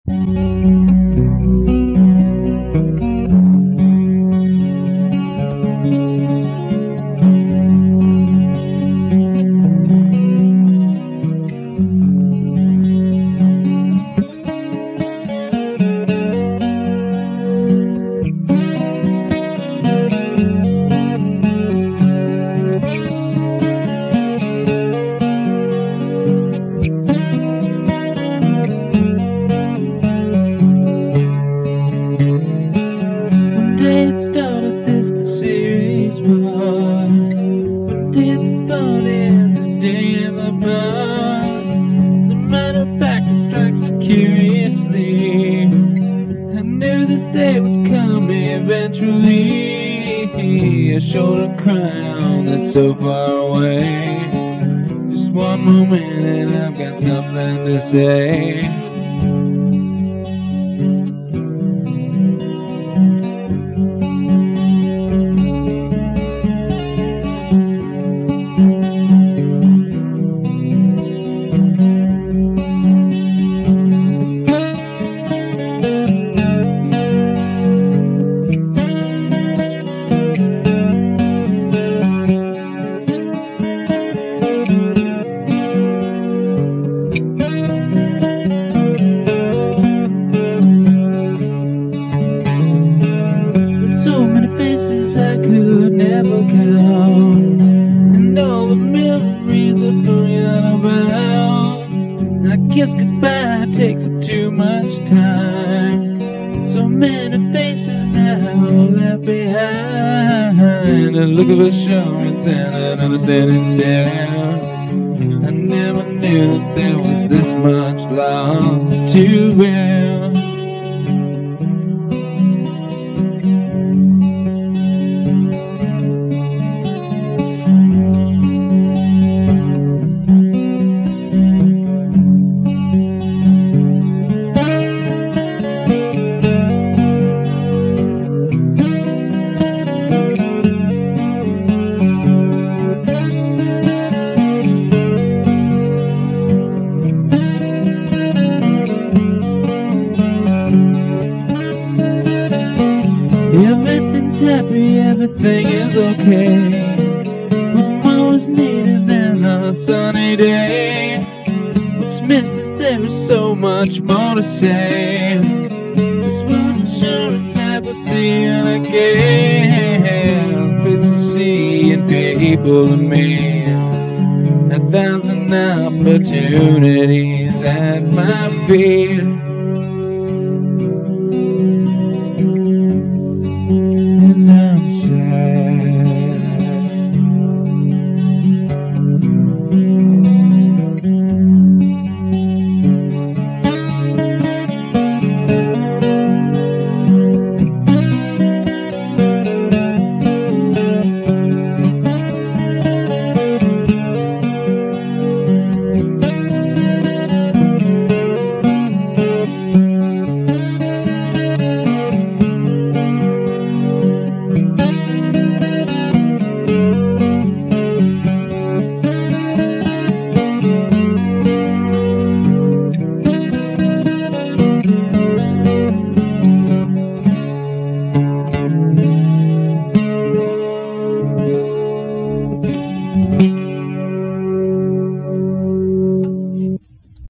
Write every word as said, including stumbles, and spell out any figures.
It started this the series bar. When did the party and the day in the bar? As a matter of fact, it strikes me curiously. I knew this day would come eventually. A shoulder crown that's so far away. Just one moment and I've got something to say. So many faces I could never count, and all the memories are forgotten about. I guess goodbye takes up too much time. So many faces now left behind. A look of assurance and an understanding stare. I never knew that there was this much loss to bear. Everything's happy, everything is okay. But more is needed than a sunny day. What's missed is there is so much more to say. This world is sure it's apathy and a game. Places to see and people to meet. A thousand opportunities at my feet.